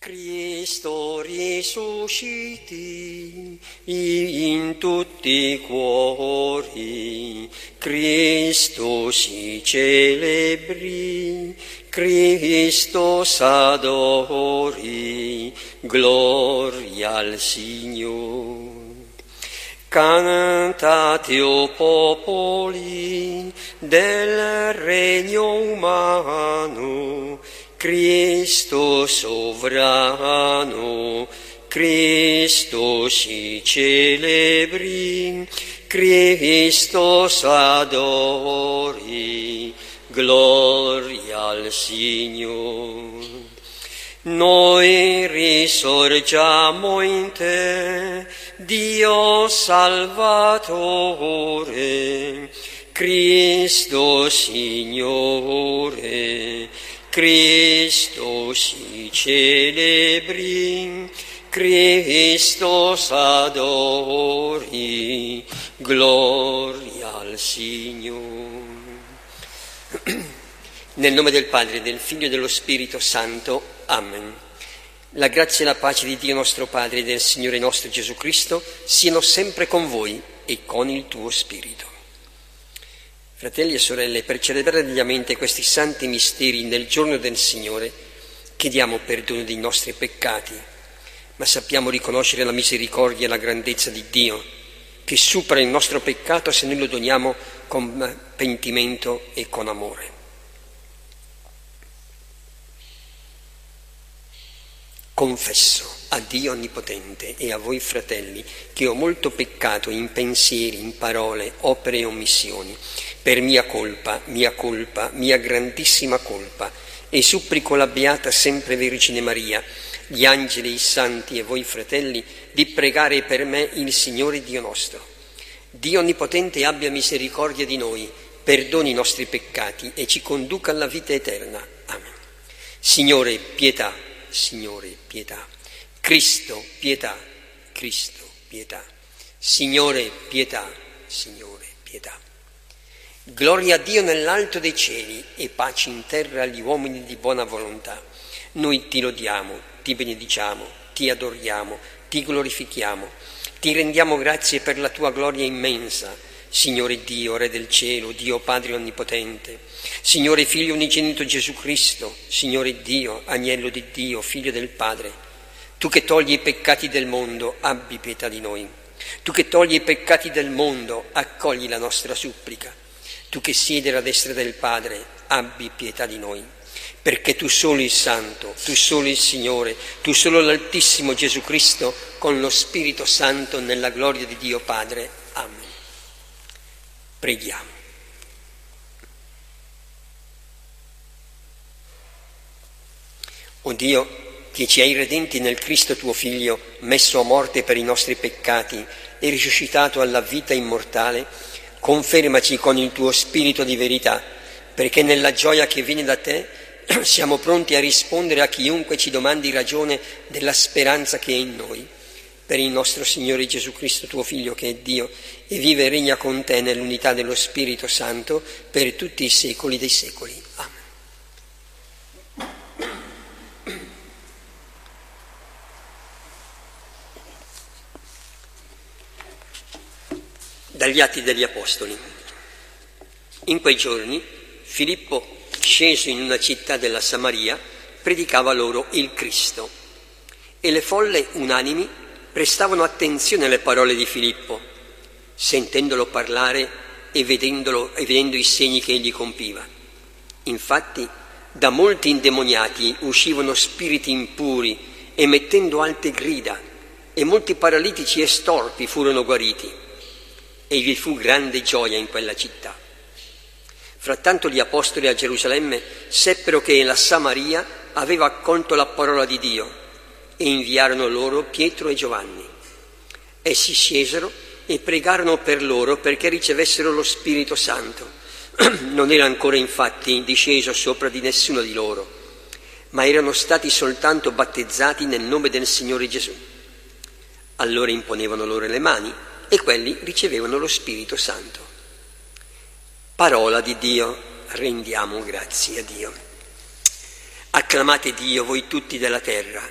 Cristo risusciti in tutti i cuori, Cristo si celebri, Cristo s'adori, gloria al Signore. Cantate, o popoli del regno umano, Cristo sovrano, Cristo si celebri, Cristo s'adori, gloria al Signore. Noi risorgiamo in te, Dio Salvatore, Cristo Signore, Cristo si celebri, Cristo s'adori, gloria al Signore. Nel nome del Padre, del Figlio e dello Spirito Santo. Amen. La grazia e la pace di Dio nostro Padre e del Signore nostro Gesù Cristo siano sempre con voi e con il tuo Spirito. Fratelli e sorelle, per celebrare degnamente questi santi misteri nel giorno del Signore, chiediamo perdono dei nostri peccati, ma sappiamo riconoscere la misericordia e la grandezza di Dio, che supera il nostro peccato se noi lo doniamo con pentimento e con amore. Confesso a Dio Onnipotente e a voi fratelli che ho molto peccato in pensieri, in parole, opere e omissioni, per mia colpa, mia grandissima colpa, e supplico la Beata Sempre Vergine Maria, gli angeli, i santi e voi fratelli, di pregare per me il Signore Dio nostro. Dio Onnipotente abbia misericordia di noi, perdoni i nostri peccati e ci conduca alla vita eterna. Amen. Signore, pietà. Signore, pietà. Cristo, pietà. Cristo, pietà. Signore, pietà. Signore, pietà. Gloria a Dio nell'alto dei cieli e pace in terra agli uomini di buona volontà. Noi ti lodiamo, ti benediciamo, ti adoriamo, ti glorifichiamo, ti rendiamo grazie per la tua gloria immensa, Signore Dio, Re del cielo, Dio Padre Onnipotente, Signore Figlio unigenito Gesù Cristo, Signore Dio, Agnello di Dio, Figlio del Padre, tu che togli i peccati del mondo, abbi pietà di noi. Tu che togli i peccati del mondo, accogli la nostra supplica. Tu che siedi alla destra del Padre, abbi pietà di noi. Perché tu solo il Santo, tu solo il Signore, tu solo l'Altissimo Gesù Cristo, con lo Spirito Santo nella gloria di Dio Padre. Amen. Preghiamo. O Dio, che ci hai redenti nel Cristo tuo Figlio, messo a morte per i nostri peccati e risuscitato alla vita immortale, confermaci con il tuo Spirito di verità, perché nella gioia che viene da te siamo pronti a rispondere a chiunque ci domandi ragione della speranza che è in noi. Per il nostro Signore Gesù Cristo, tuo Figlio, che è Dio, e vive e regna con te nell'unità dello Spirito Santo, per tutti i secoli dei secoli. Amen. Dagli Atti degli Apostoli. In quei giorni Filippo, sceso in una città della Samaria, predicava loro il Cristo, e le folle unanimi prestavano attenzione alle parole di Filippo, sentendolo parlare e vedendo i segni che egli compiva. Infatti, da molti indemoniati uscivano spiriti impuri, emettendo alte grida, e molti paralitici e storpi furono guariti, e vi fu grande gioia in quella città. Frattanto gli apostoli a Gerusalemme seppero che la Samaria aveva accolto la parola di Dio, e inviarono loro Pietro e Giovanni. Essi scesero e pregarono per loro perché ricevessero lo Spirito Santo. Non era ancora infatti disceso sopra di nessuno di loro, ma erano stati soltanto battezzati nel nome del Signore Gesù. Allora imponevano loro le mani e quelli ricevevano lo Spirito Santo. Parola di Dio, rendiamo grazie a Dio. Acclamate Dio voi tutti della terra,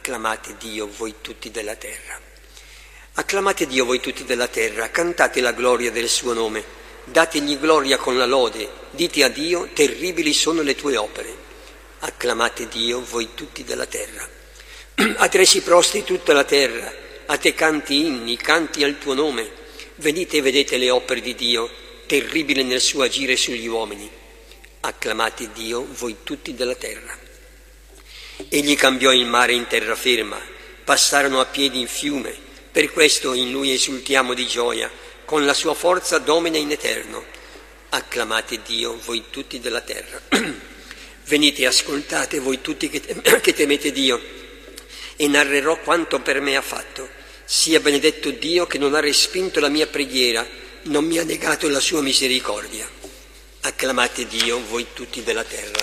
Acclamate Dio voi tutti della terra. Acclamate Dio voi tutti della terra, cantate la gloria del suo nome, dategli gloria con la lode, dite a Dio, terribili sono le tue opere. Acclamate Dio voi tutti della terra. A te si prostri tutta la terra, a te canti inni, canti al tuo nome. Venite e vedete le opere di Dio, terribile nel suo agire sugli uomini. Acclamate Dio voi tutti della terra. Egli cambiò il mare in terraferma, passarono a piedi in fiume, per questo in lui esultiamo di gioia, con la sua forza domina in eterno. Acclamate Dio voi tutti della terra. Venite e ascoltate voi tutti che temete Dio, e narrerò quanto per me ha fatto. Sia benedetto Dio che non ha respinto la mia preghiera, non mi ha negato la sua misericordia. Acclamate Dio voi tutti della terra.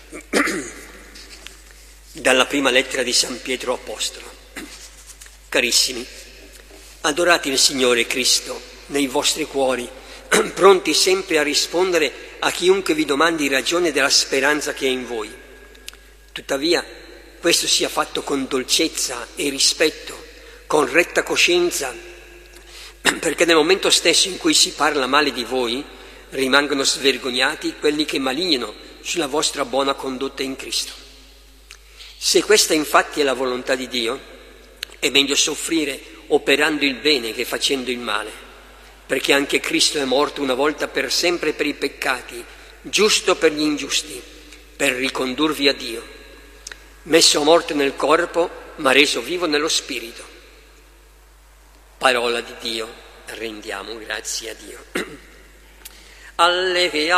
Dalla prima lettera di San Pietro Apostolo. Carissimi, adorate il Signore Cristo nei vostri cuori, pronti sempre a rispondere a chiunque vi domandi ragione della speranza che è in voi. Tuttavia, questo sia fatto con dolcezza e rispetto, con retta coscienza, perché nel momento stesso in cui si parla male di voi, rimangono svergognati quelli che malignano sulla vostra buona condotta in Cristo. Se questa infatti è la volontà di Dio, è meglio soffrire operando il bene che facendo il male, perché anche Cristo è morto una volta per sempre per i peccati, giusto per gli ingiusti, per ricondurvi a Dio, messo a morte nel corpo, ma reso vivo nello spirito. Parola di Dio, rendiamo grazie a Dio. Alleluia,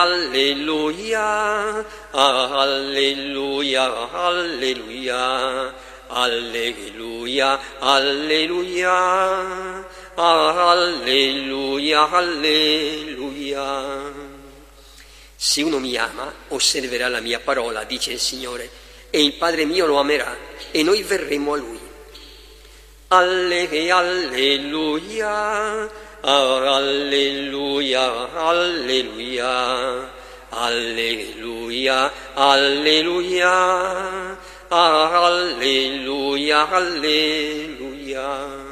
alleluia, alleluia, alleluia, alleluia, alleluia, alleluia. Se uno mi ama, osserverà la mia parola, dice il Signore, e il Padre mio lo amerà, e noi verremo a Lui. Alleluia, alleluia, alleluia, alleluia, alleluia, alleluia, alleluia.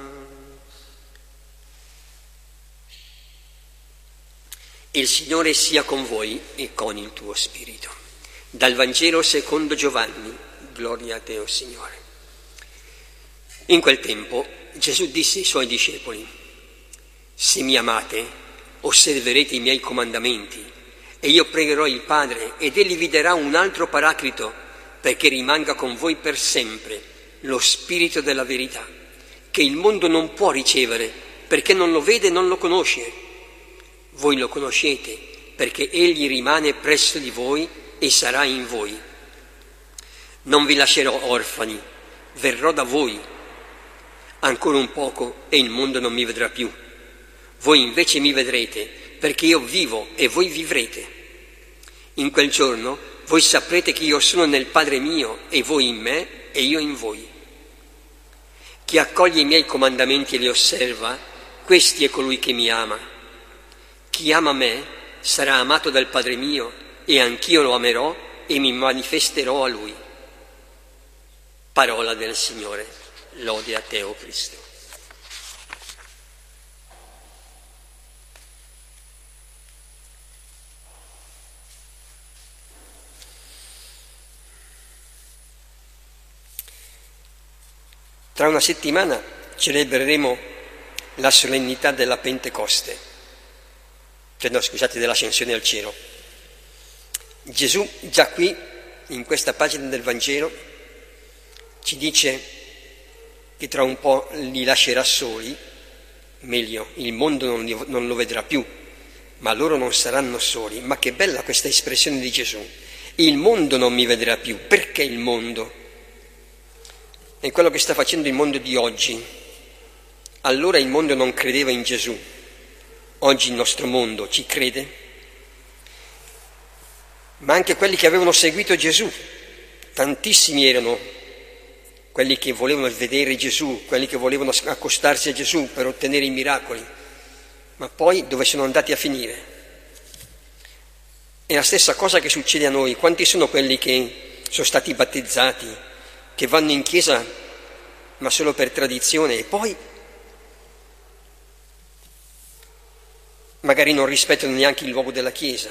Il Signore sia con voi e con il tuo spirito. Dal Vangelo secondo Giovanni, gloria a te, o Signore. In quel tempo Gesù disse ai suoi discepoli: se mi amate, osserverete i miei comandamenti, e io pregherò il Padre, ed egli vi darà un altro paraclito, perché rimanga con voi per sempre lo Spirito della verità, che il mondo non può ricevere, perché non lo vede e non lo conosce. Voi lo conoscete, perché egli rimane presso di voi e sarà in voi. Non vi lascerò orfani, verrò da voi. Ancora un poco e il mondo non mi vedrà più. Voi invece mi vedrete, perché io vivo e voi vivrete. In quel giorno voi saprete che io sono nel Padre mio e voi in me e io in voi. Chi accoglie i miei comandamenti e li osserva, questi è colui che mi ama. Chi ama me sarà amato dal Padre mio e anch'io lo amerò e mi manifesterò a lui. Parola del Signore, lode a te, o Cristo. Tra una settimana celebreremo la solennità della Pentecoste, dell'ascensione al cielo. Gesù già qui, in questa pagina del Vangelo, ci dice che tra un po' li lascerà soli, meglio, il mondo non lo vedrà più, ma loro non saranno soli. Ma che bella questa espressione di Gesù: il mondo non mi vedrà più. Perché il mondo? È quello che sta facendo il mondo di oggi. Allora il mondo non credeva in Gesù, oggi il nostro mondo ci crede. Ma anche quelli che avevano seguito Gesù, tantissimi erano quelli che volevano vedere Gesù, quelli che volevano accostarsi a Gesù per ottenere i miracoli, ma poi dove sono andati a finire? È la stessa cosa che succede a noi. Quanti sono quelli che sono stati battezzati, che vanno in chiesa ma solo per tradizione, e poi magari non rispettano neanche il luogo della Chiesa.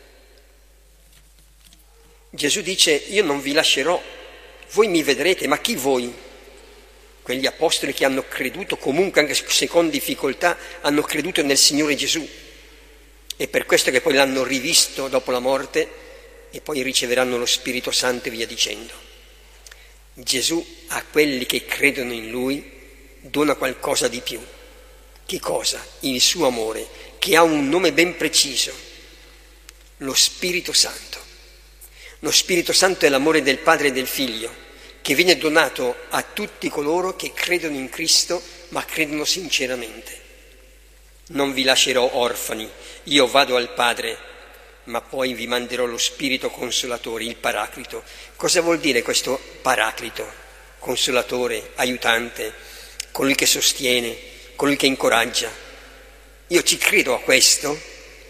Gesù dice: io non vi lascerò, voi mi vedrete, ma chi voi? Quegli apostoli che hanno creduto, comunque anche se con difficoltà, hanno creduto nel Signore Gesù, e per questo che poi l'hanno rivisto dopo la morte e poi riceveranno lo Spirito Santo e via dicendo. Gesù a quelli che credono in Lui dona qualcosa di più. Che cosa? Il suo amore, che ha un nome ben preciso: lo Spirito Santo. Lo Spirito Santo è l'amore del Padre e del Figlio, che viene donato a tutti coloro che credono in Cristo, ma credono sinceramente. Non vi lascerò orfani, io vado al Padre, ma poi vi manderò lo Spirito Consolatore, il Paraclito. Cosa vuol dire questo Paraclito? Consolatore, aiutante, colui che sostiene, colui che incoraggia. Io ci credo a questo.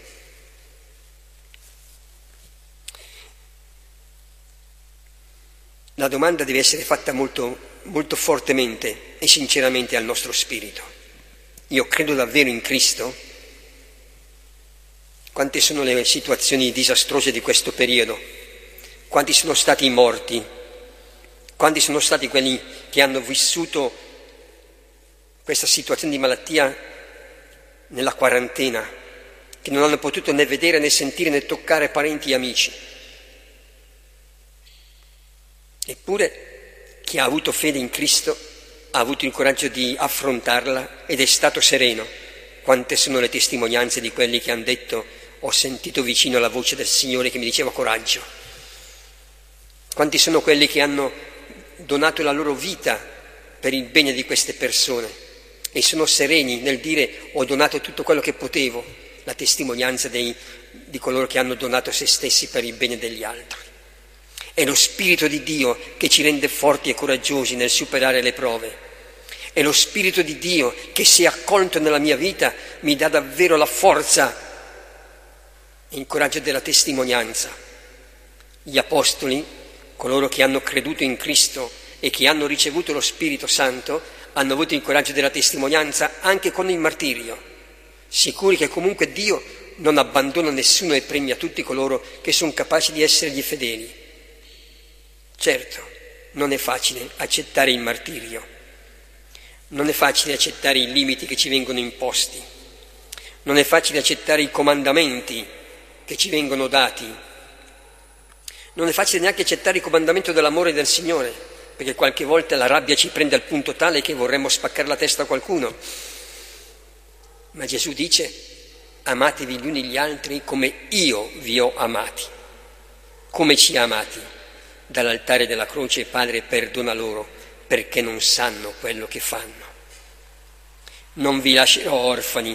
La domanda deve essere fatta molto, molto fortemente e sinceramente al nostro spirito. Io credo davvero in Cristo? Quante sono le situazioni disastrose di questo periodo? Quanti sono stati i morti? Quanti sono stati quelli che hanno vissuto questa situazione di malattia nella quarantena, che non hanno potuto né vedere né sentire né toccare parenti e amici? Eppure chi ha avuto fede in Cristo ha avuto il coraggio di affrontarla ed è stato sereno. Quante sono le testimonianze di quelli che hanno detto: ho sentito vicino la voce del Signore che mi diceva coraggio. Quanti sono quelli che hanno donato la loro vita per il bene di queste persone e sono sereni nel dire: ho donato tutto quello che potevo. La testimonianza di coloro che hanno donato se stessi per il bene degli altri. È lo Spirito di Dio che ci rende forti e coraggiosi nel superare le prove. È lo Spirito di Dio che, se accolto nella mia vita, mi dà davvero la forza e il coraggio della testimonianza. Gli apostoli, coloro che hanno creduto in Cristo e che hanno ricevuto lo Spirito Santo, hanno avuto il coraggio della testimonianza anche con il martirio, sicuri che comunque Dio non abbandona nessuno e premia tutti coloro che sono capaci di essergli fedeli. Certo, non è facile accettare il martirio, non è facile accettare i limiti che ci vengono imposti, non è facile accettare i comandamenti che ci vengono dati, non è facile neanche accettare il comandamento dell'amore del Signore, perché qualche volta la rabbia ci prende al punto tale che vorremmo spaccare la testa a qualcuno. Ma Gesù dice: amatevi gli uni gli altri come io vi ho amati. Come ci ha amati? Dall'altare della croce: Padre, perdona loro, perché non sanno quello che fanno. Non vi lascerò orfani,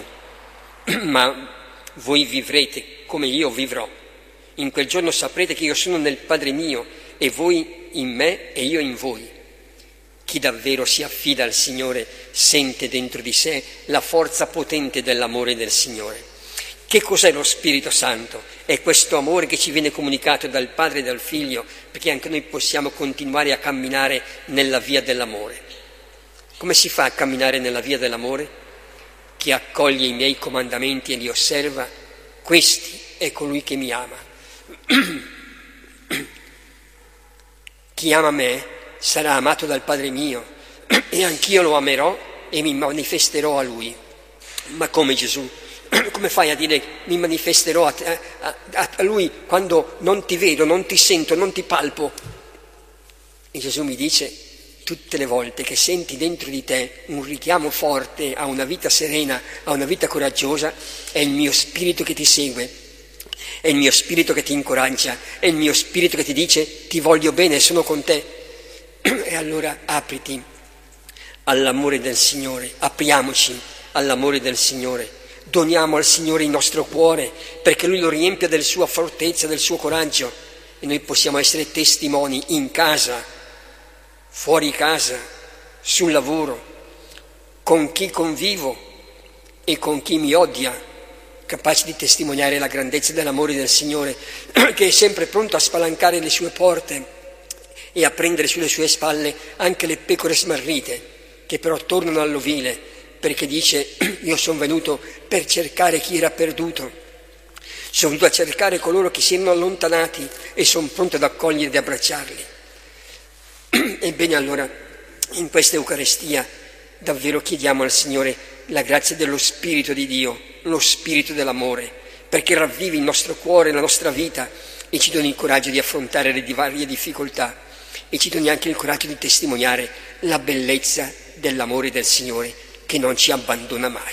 ma voi vivrete come io vivrò. In quel giorno saprete che io sono nel Padre mio e voi in me e io in voi. Chi davvero si affida al Signore sente dentro di sé la forza potente dell'amore del Signore. Che cos'è lo Spirito Santo? È questo amore che ci viene comunicato dal Padre e dal Figlio, perché anche noi possiamo continuare a camminare nella via dell'amore. Come si fa a camminare nella via dell'amore? Chi accoglie i miei comandamenti e li osserva, questi è colui che mi ama. Chi ama me sarà amato dal Padre mio e anch'io lo amerò e mi manifesterò a lui. Ma come, Gesù? Come fai a dire mi manifesterò a lui quando non ti vedo, non ti sento, non ti palpo? E Gesù mi dice: tutte le volte che senti dentro di te un richiamo forte a una vita serena, a una vita coraggiosa, è il mio spirito che ti segue, è il mio spirito che ti incoraggia, è il mio spirito che ti dice: ti voglio bene, sono con te. E allora apriti all'amore del Signore, apriamoci all'amore del Signore. Doniamo al Signore il nostro cuore perché Lui lo riempia della sua fortezza, del suo coraggio, e noi possiamo essere testimoni in casa, fuori casa, sul lavoro, con chi convivo e con chi mi odia, capaci di testimoniare la grandezza dell'amore del Signore, che è sempre pronto a spalancare le sue porte e a prendere sulle sue spalle anche le pecore smarrite. che però tornano all'ovile, perché dice: io sono venuto per cercare chi era perduto, sono venuto a cercare coloro che si erano allontanati e sono pronto ad accoglierli e ad abbracciarli. Ebbene allora, in questa Eucaristia davvero chiediamo al Signore la grazia dello Spirito di Dio, lo Spirito dell'amore, perché ravvivi il nostro cuore, la nostra vita e ci doni il coraggio di affrontare le varie difficoltà e ci doni anche il coraggio di testimoniare la bellezza dell'amore del Signore che non ci abbandona mai.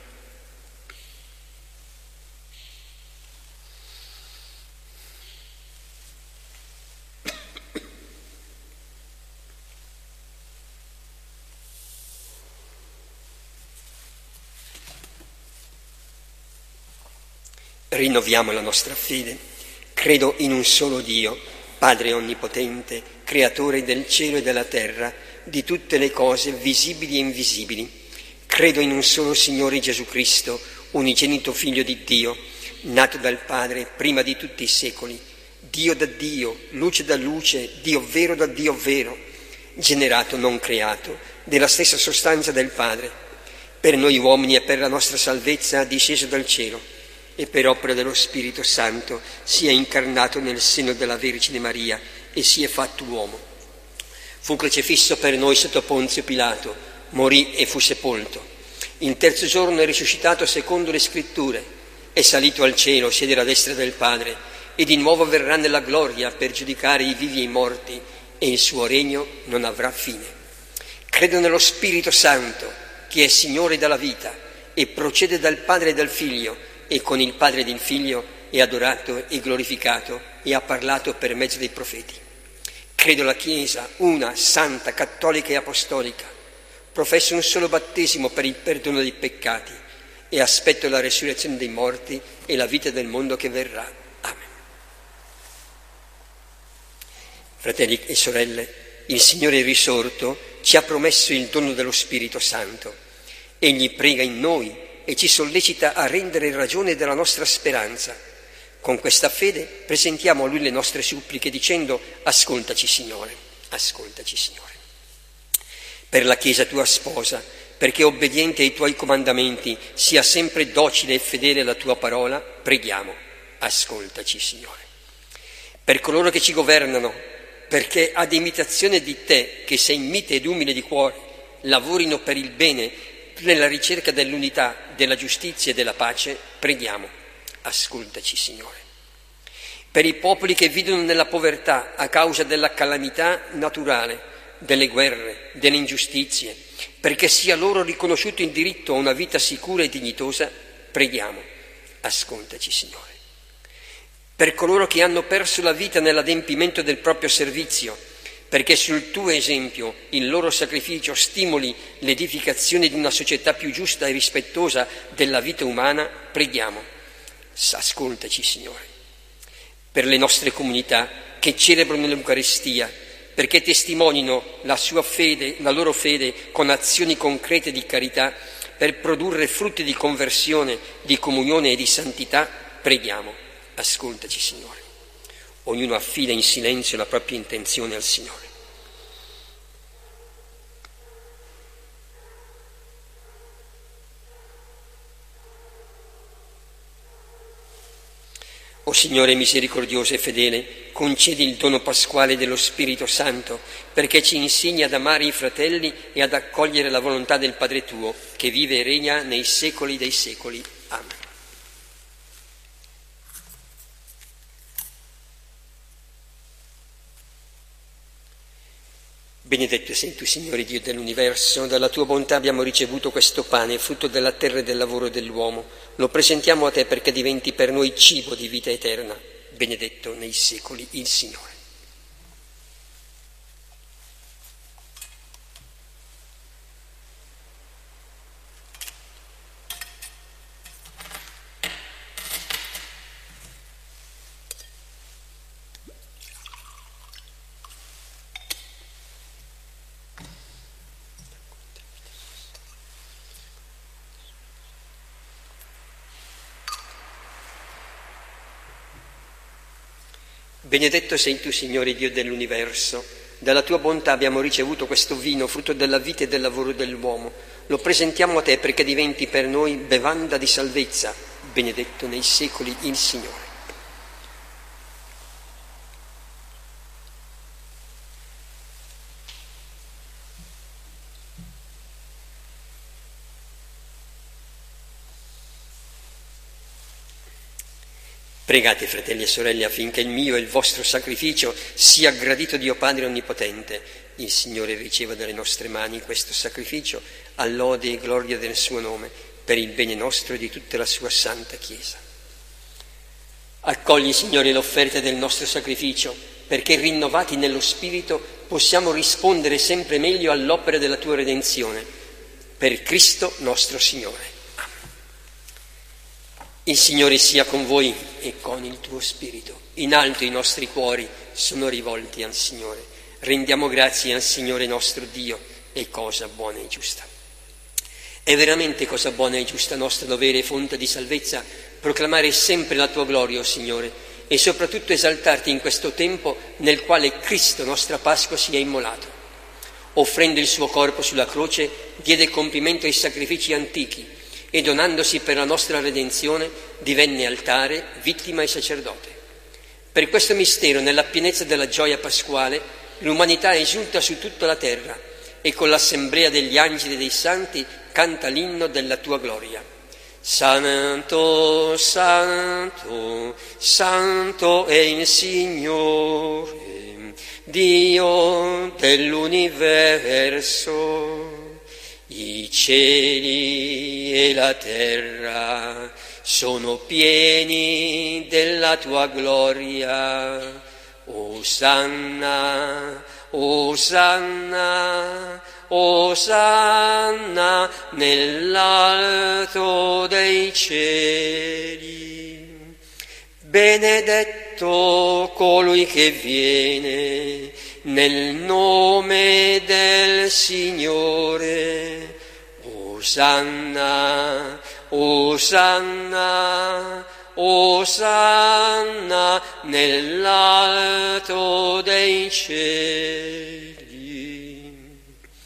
Rinnoviamo la nostra fede. Credo in un solo Dio, Padre onnipotente, creatore del cielo e della terra, di tutte le cose visibili e invisibili. Credo in un solo Signore Gesù Cristo, unigenito Figlio di Dio, nato dal Padre prima di tutti i secoli, Dio da Dio, luce da luce, Dio vero da Dio vero, generato non creato, della stessa sostanza del Padre. Per noi uomini e per la nostra salvezza disceso dal cielo, e per opera dello Spirito Santo si è incarnato nel seno della Vergine Maria e si è fatto uomo. Fu crocifisso per noi sotto Ponzio Pilato, morì e fu sepolto. Il terzo giorno è risuscitato secondo le Scritture, è salito al cielo, siede alla destra del Padre e di nuovo verrà nella gloria per giudicare i vivi e i morti e il suo regno non avrà fine. Credo nello Spirito Santo, che è Signore della vita e procede dal Padre e dal Figlio, e con il Padre ed il Figlio è adorato e glorificato e ha parlato per mezzo dei profeti. Credo la Chiesa, una, santa, cattolica e apostolica. Professo un solo battesimo per il perdono dei peccati e aspetto la resurrezione dei morti e la vita del mondo che verrà. Amen. Fratelli e sorelle, il Signore risorto ci ha promesso il dono dello Spirito Santo. Egli prega in noi e ci sollecita a rendere ragione della nostra speranza. Con questa fede presentiamo a Lui le nostre suppliche dicendo: ascoltaci Signore, ascoltaci Signore. Per la Chiesa tua sposa, perché obbediente ai Tuoi comandamenti, sia sempre docile e fedele alla Tua parola, preghiamo: ascoltaci Signore. Per coloro che ci governano, perché ad imitazione di Te, che sei mite ed umile di cuore, lavorino per il bene, nella ricerca dell'unità, della giustizia e della pace, preghiamo: ascoltaci Signore. Per i popoli che vivono nella povertà a causa della calamità naturale, delle guerre, delle ingiustizie, perché sia loro riconosciuto il diritto a una vita sicura e dignitosa, preghiamo: ascoltaci Signore. Per coloro che hanno perso la vita nell'adempimento del proprio servizio, perché sul Tuo esempio, il loro sacrificio stimoli l'edificazione di una società più giusta e rispettosa della vita umana, preghiamo: ascoltaci Signore. Per le nostre comunità che celebrano l'Eucaristia, perché testimonino la sua fede, la loro fede con azioni concrete di carità, per produrre frutti di conversione, di comunione e di santità, preghiamo: ascoltaci Signore. Ognuno affida in silenzio la propria intenzione al Signore. O Signore misericordioso e fedele, concedi il dono pasquale dello Spirito Santo, perché ci insegni ad amare i fratelli e ad accogliere la volontà del Padre Tuo, che vive e regna nei secoli dei secoli. Amen. Benedetto sei Tu, Signore Dio dell'universo, dalla Tua bontà abbiamo ricevuto questo pane, frutto della terra e del lavoro dell'uomo. Lo presentiamo a Te perché diventi per noi cibo di vita eterna. Benedetto nei secoli il Signore. Benedetto sei Tu, Signore Dio dell'universo, Dalla tua bontà abbiamo ricevuto questo vino, frutto della vita e del lavoro dell'uomo. Lo presentiamo a te perché diventi per noi bevanda di salvezza, benedetto nei secoli il Signore. Pregate, fratelli e sorelle, affinché il mio e il vostro sacrificio sia gradito Dio Padre Onnipotente. Il Signore riceva dalle nostre mani questo sacrificio, a lode e gloria del suo nome, per il bene nostro e di tutta la sua santa Chiesa. Accogli, Signore, l'offerta del nostro sacrificio, perché rinnovati nello Spirito possiamo rispondere sempre meglio all'opera della tua redenzione. Per Cristo nostro Signore. Il Signore sia con voi e con il tuo spirito. In alto i nostri cuori sono rivolti al Signore. Rendiamo grazie al Signore nostro Dio, è cosa buona e giusta. È veramente cosa buona e giusta, nostro dovere e fonte di salvezza, proclamare sempre la tua gloria, o Signore, e soprattutto esaltarti in questo tempo nel quale Cristo, nostra Pasqua, sia immolato. Offrendo il suo corpo sulla croce, diede compimento ai sacrifici antichi, e donandosi per la nostra redenzione divenne altare, vittima e sacerdote. Per questo mistero, nella pienezza della gioia pasquale, l'umanità esulta su tutta la terra e con l'assemblea degli angeli e dei santi canta l'inno della tua gloria. Santo, santo, santo è il Signore, Dio dell'universo. I cieli e la terra sono pieni della tua gloria. Osanna, Osanna, Osanna nell'alto dei cieli. Benedetto colui che viene nel nome del Signore. Osanna, Osanna, Osanna nell'alto dei cieli.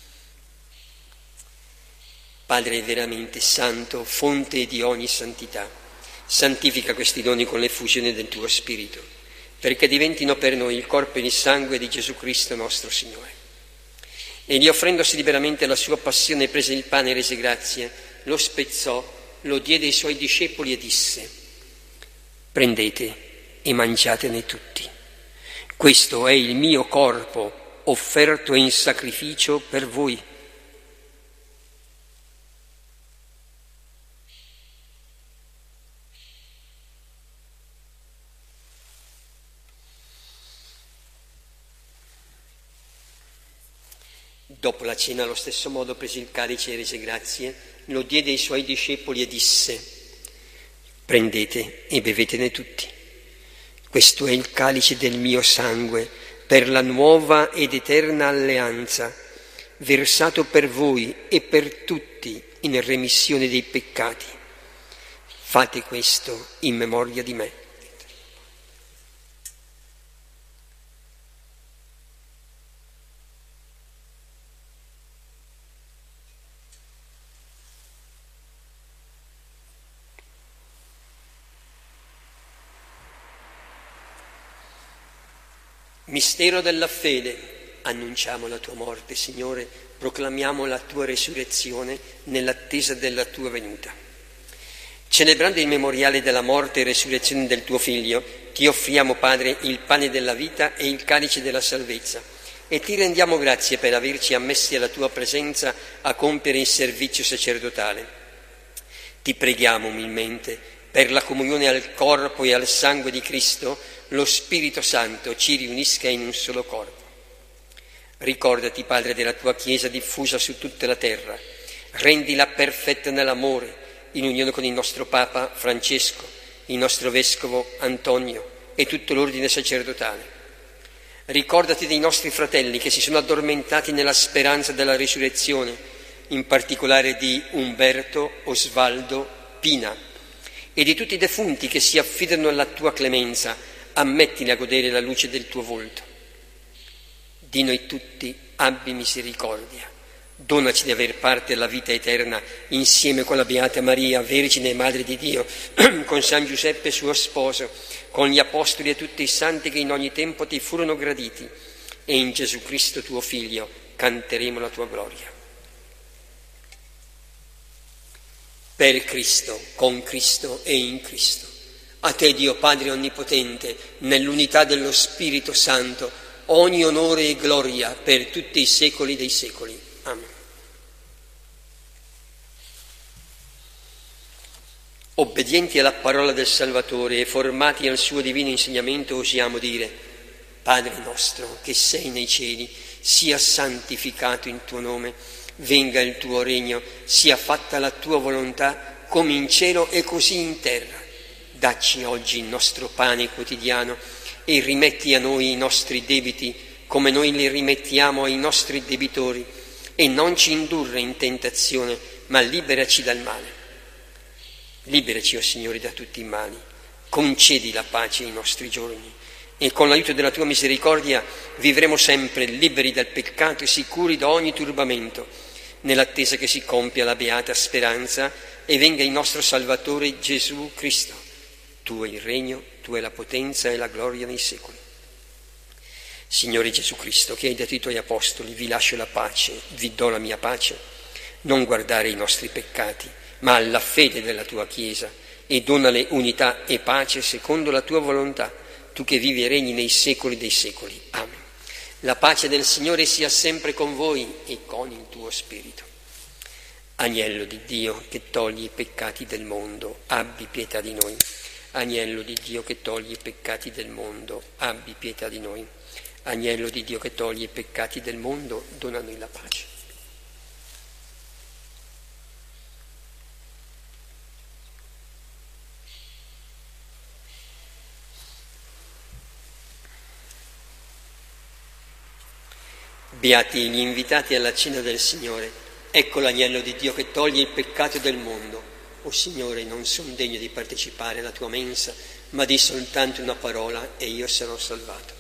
Padre veramente santo, fonte di ogni santità, santifica questi doni con l'effusione del tuo Spirito, perché diventino per noi il corpo e il sangue di Gesù Cristo nostro Signore. Egli, offrendosi liberamente alla sua passione, prese il pane e rese grazie, lo spezzò, lo diede ai suoi discepoli e disse: prendete e mangiatene tutti. Questo è il mio corpo offerto in sacrificio per voi. Dopo la cena, allo stesso modo, prese il calice e rese grazie, lo diede ai suoi discepoli e disse: prendete e bevetene tutti. Questo è il calice del mio sangue, per la nuova ed eterna alleanza, versato per voi e per tutti in remissione dei peccati. Fate questo in memoria di me. Mistero della fede. Annunciamo la tua morte, Signore, proclamiamo la tua resurrezione nell'attesa della tua venuta. Celebrando il memoriale della morte e resurrezione del tuo Figlio, ti offriamo, Padre, il pane della vita e il calice della salvezza, e ti rendiamo grazie per averci ammessi alla tua presenza a compiere il servizio sacerdotale. Ti preghiamo umilmente, per la comunione al corpo e al sangue di Cristo, lo Spirito Santo ci riunisca in un solo corpo. Ricordati, Padre, della tua Chiesa diffusa su tutta la terra, rendila perfetta nell'amore, in unione con il nostro Papa Francesco, il nostro Vescovo Antonio e tutto l'ordine sacerdotale. Ricordati dei nostri fratelli che si sono addormentati nella speranza della risurrezione, in particolare di Umberto, Osvaldo, Pina, e di tutti i defunti che si affidano alla tua clemenza. Ammettili a godere la luce del tuo volto. di noi tutti abbi misericordia. Donaci di aver parte alla vita eterna insieme con la Beata Maria, Vergine e Madre di Dio, con San Giuseppe suo sposo, con gli Apostoli e tutti i santi che in ogni tempo ti furono graditi, e in Gesù Cristo tuo Figlio canteremo la tua gloria. Per Cristo, con Cristo e in Cristo. A te, Dio Padre Onnipotente, nell'unità dello Spirito Santo, ogni onore e gloria per tutti i secoli dei secoli. Amen. Obbedienti alla parola del Salvatore e formati al suo divino insegnamento, osiamo dire: Padre nostro che sei nei cieli, sia santificato il tuo nome, venga il tuo regno, sia fatta la tua volontà, come in cielo e così in terra. Dacci oggi il nostro pane quotidiano e rimetti a noi i nostri debiti, come noi li rimettiamo ai nostri debitori, e non ci indurre in tentazione, ma liberaci dal male. Liberaci, o Signore, da tutti i mali, concedi la pace ai nostri giorni, e con l'aiuto della tua misericordia vivremo sempre liberi dal peccato e sicuri da ogni turbamento, nell'attesa che si compia la beata speranza e venga il nostro Salvatore Gesù Cristo. Tuo è il regno, tua è la potenza e la gloria nei secoli. Signore Gesù Cristo, che hai detto ai tuoi apostoli: vi lascio la pace, vi do la mia pace, non guardare i nostri peccati, ma alla fede della tua Chiesa, e donale unità e pace secondo la tua volontà, tu che vivi e regni nei secoli dei secoli. Amen. La pace del Signore sia sempre con voi e con il tuo spirito. Agnello di Dio che togli i peccati del mondo, abbi pietà di noi. Agnello di Dio che togli i peccati del mondo, abbi pietà di noi. Agnello di Dio che togli i peccati del mondo, dona a noi la pace. Beati gli invitati alla cena del Signore. Ecco l'agnello di Dio che toglie il peccato del mondo. O Signore, non sono degno di partecipare alla tua mensa, ma di soltanto una parola e io sarò salvato.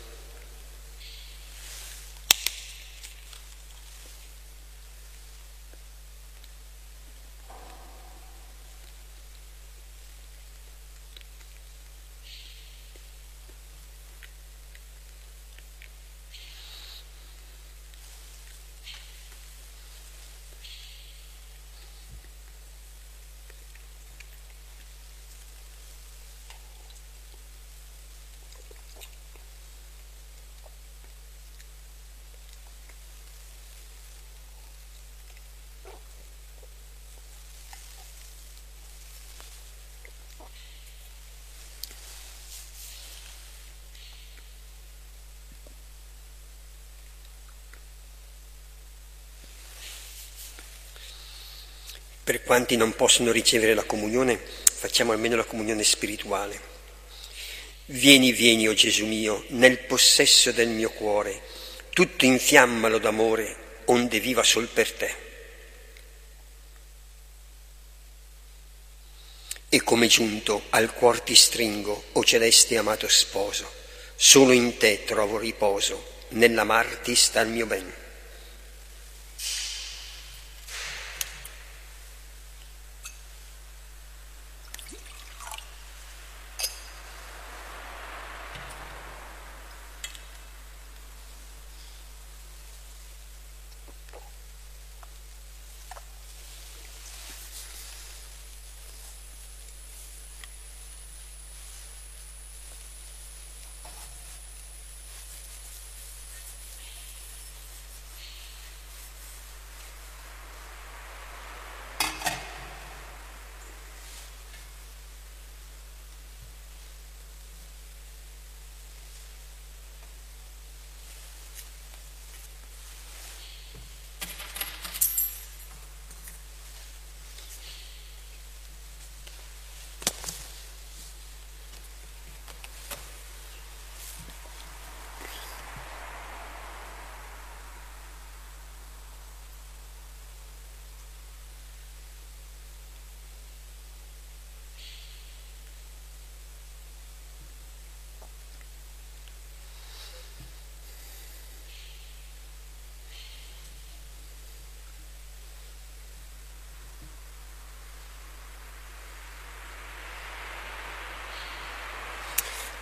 Per quanti non possono ricevere la comunione, facciamo almeno la comunione spirituale. Vieni, vieni, o Gesù mio, nel possesso del mio cuore, tutto infiammalo d'amore, onde viva sol per te. E come giunto al cuor ti stringo, o celeste amato sposo, solo in te trovo riposo, nell'amarti sta il mio ben.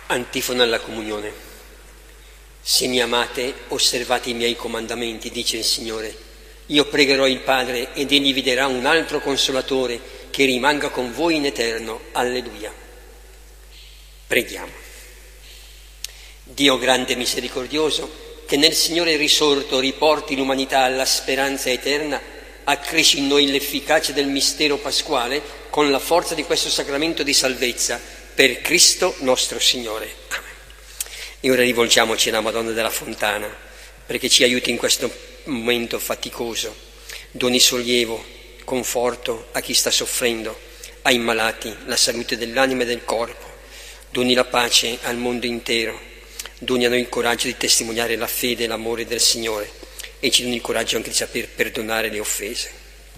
Antifona alla comunione. Se mi amate, osservate i miei comandamenti, dice il Signore. Io pregherò il Padre ed egli vi darà un altro consolatore che rimanga con voi in eterno. Alleluia. Preghiamo. Dio grande e misericordioso, che nel Signore risorto riporti l'umanità alla speranza eterna, accresci in noi l'efficacia del mistero pasquale con la forza di questo sacramento di salvezza, per Cristo nostro Signore. Amen. E ora rivolgiamoci alla Madonna della Fontana, perché ci aiuti in questo momento faticoso, doni sollievo, conforto a chi sta soffrendo, ai malati, la salute dell'anima e del corpo, doni la pace al mondo intero, doni a noi il coraggio di testimoniare la fede e l'amore del Signore e ci doni il coraggio anche di saper perdonare le offese.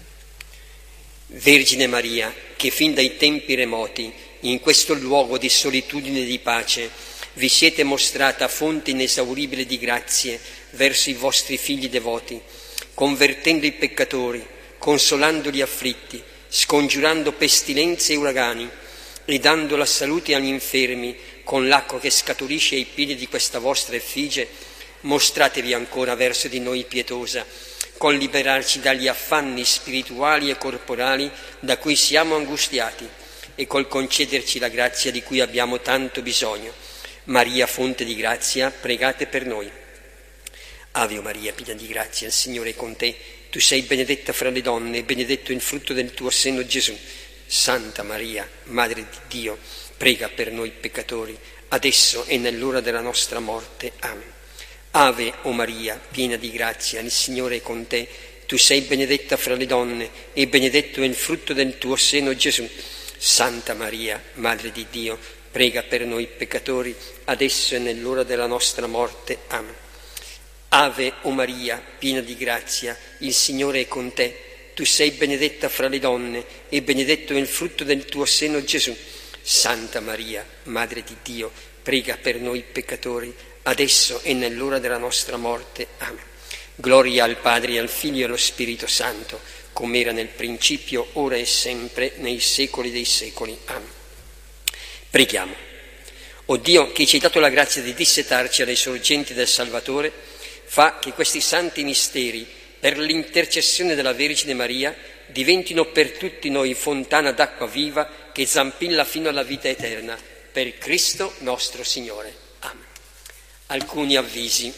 Vergine Maria, che fin dai tempi remoti in questo luogo di solitudine e di pace vi siete mostrata fonte inesauribile di grazie verso i vostri figli devoti, convertendo i peccatori, consolando gli afflitti, scongiurando pestilenze e uragani e dando la salute agli infermi con l'acqua che scaturisce ai piedi di questa vostra effigie, mostratevi ancora verso di noi pietosa, col liberarci dagli affanni spirituali e corporali da cui siamo angustiati e col concederci la grazia di cui abbiamo tanto bisogno. Maria, fonte di grazia, pregate per noi. Ave Maria, piena di grazia, il Signore è con te. Tu sei benedetta fra le donne e benedetto il frutto del tuo seno, Gesù. Santa Maria, Madre di Dio, prega per noi peccatori, adesso e nell'ora della nostra morte. Amen. Ave o Maria, piena di grazia, il Signore è con te. Tu sei benedetta fra le donne e benedetto è il frutto del tuo seno, Gesù. Santa Maria, Madre di Dio, prega per noi peccatori, adesso e nell'ora della nostra morte. Amen. Ave o Maria, piena di grazia, il Signore è con te. Tu sei benedetta fra le donne e benedetto è il frutto del tuo seno, Gesù. Santa Maria, Madre di Dio, prega per noi peccatori, adesso e nell'ora della nostra morte. Amen. Gloria al Padre, al Figlio e allo Spirito Santo, come era nel principio, ora e sempre, nei secoli dei secoli. Amen. Preghiamo. O Dio, che ci hai dato la grazia di dissetarci alle sorgenti del Salvatore, fa che questi santi misteri, per l'intercessione della Vergine Maria, diventino per tutti noi fontana d'acqua viva che zampilla fino alla vita eterna, per Cristo nostro Signore. Amen. Alcuni avvisi.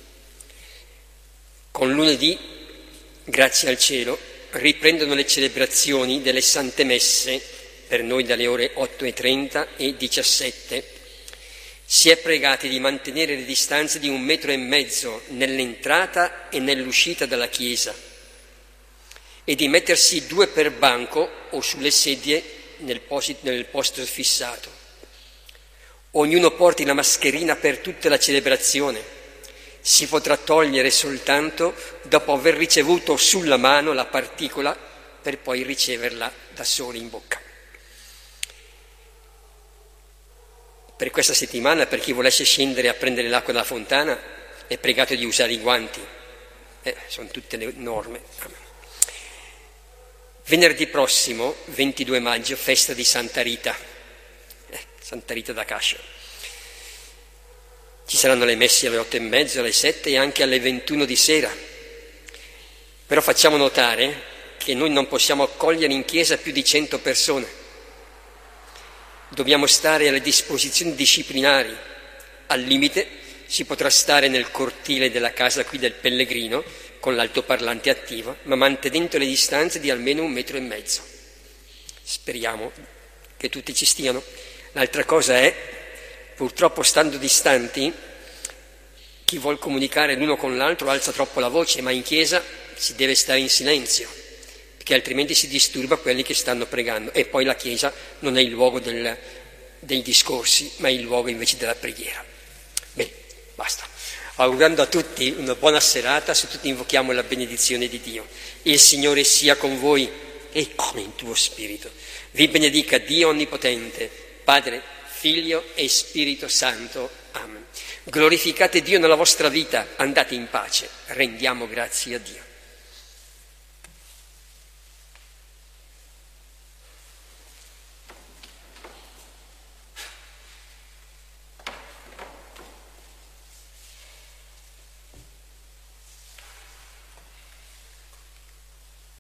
Con lunedì, grazie al cielo, riprendono le celebrazioni delle Sante Messe, per noi dalle ore 8:30 e 17. Si è pregati di mantenere le distanze di 1,5 metri nell'entrata e nell'uscita dalla chiesa e di mettersi 2 per banco o sulle sedie nel posto fissato. Ognuno porti la mascherina per tutta la celebrazione. Si potrà togliere soltanto dopo aver ricevuto sulla mano la particola per poi riceverla da soli in bocca. Per questa settimana, per chi volesse scendere a prendere l'acqua dalla fontana, è pregato di usare i guanti. Sono tutte le norme. Amen. Venerdì prossimo, 22 maggio, festa di Santa Rita. Santa Rita da Cascia. Ci saranno le messe alle 8:30, alle 7 e anche alle 21 di sera. Però facciamo notare che noi non possiamo accogliere in chiesa più di 100 persone. Dobbiamo stare alle disposizioni disciplinari. Al limite si potrà stare nel cortile della casa qui del pellegrino con l'altoparlante attivo, ma mantenendo le distanze di almeno 1,5 metri. Speriamo che tutti ci stiano. L'altra cosa è, purtroppo stando distanti, chi vuol comunicare l'uno con l'altro alza troppo la voce, ma in chiesa si deve stare in silenzio, perché altrimenti si disturba quelli che stanno pregando. E poi la chiesa non è il luogo dei discorsi, ma è il luogo invece della preghiera. Bene, basta. Augurando a tutti una buona serata, se tutti invochiamo la benedizione di Dio. Il Signore sia con voi e con il tuo spirito. Vi benedica Dio Onnipotente, Padre, Figlio e Spirito Santo. Amen. Glorificate Dio nella vostra vita, andate in pace, rendiamo grazie a Dio.